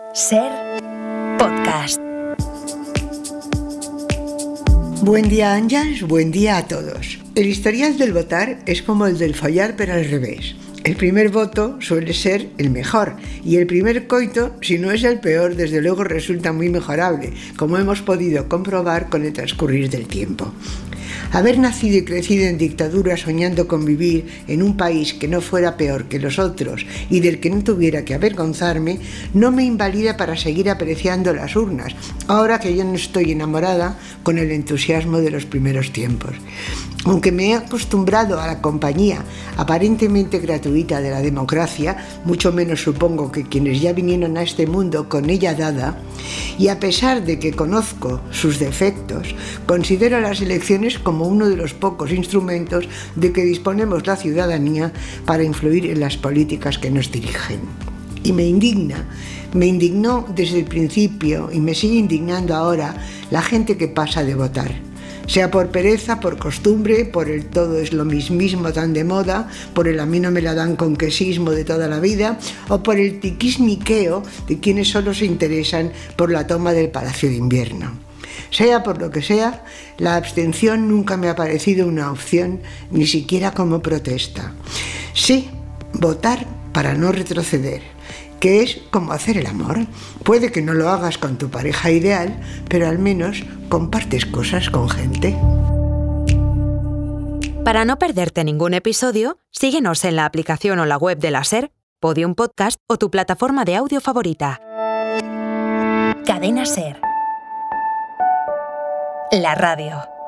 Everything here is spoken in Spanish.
Ser podcast. Buen día, Àngels, buen día a todos. El historial del votar es como el del follar, pero al revés. El primer voto suele ser el mejor y el primer coito, si no es el peor, desde luego resulta muy mejorable, como hemos podido comprobar con el transcurrir del tiempo. Haber nacido y crecido en dictadura soñando con vivir en un país que no fuera peor que los otros y del que no tuviera que avergonzarme, no me invalida para seguir apreciando las urnas, ahora que yo no estoy enamorada con el entusiasmo de los primeros tiempos. Aunque me he acostumbrado a la compañía aparentemente gratuita de la democracia, mucho menos supongo que quienes ya vinieron a este mundo con ella dada, y a pesar de que conozco sus defectos, considero las elecciones como uno de los pocos instrumentos de que disponemos la ciudadanía para influir en las políticas que nos dirigen. Y me indignó desde el principio y me sigue indignando ahora la gente que pasa de votar. Sea por pereza, por costumbre, por el todo es lo mismo tan de moda, por el a mí no me la dan con quesismo de toda la vida, o por el tiquismiqueo de quienes solo se interesan por la toma del Palacio de Invierno. Sea por lo que sea, la abstención nunca me ha parecido una opción, ni siquiera como protesta. Sí, votar para no retroceder, que es como hacer el amor. Puede que no lo hagas con tu pareja ideal, pero al menos compartes cosas con gente. Para no perderte ningún episodio, síguenos en la aplicación o la web de la SER, Podium Podcast o tu plataforma de audio favorita. Cadena SER. La radio.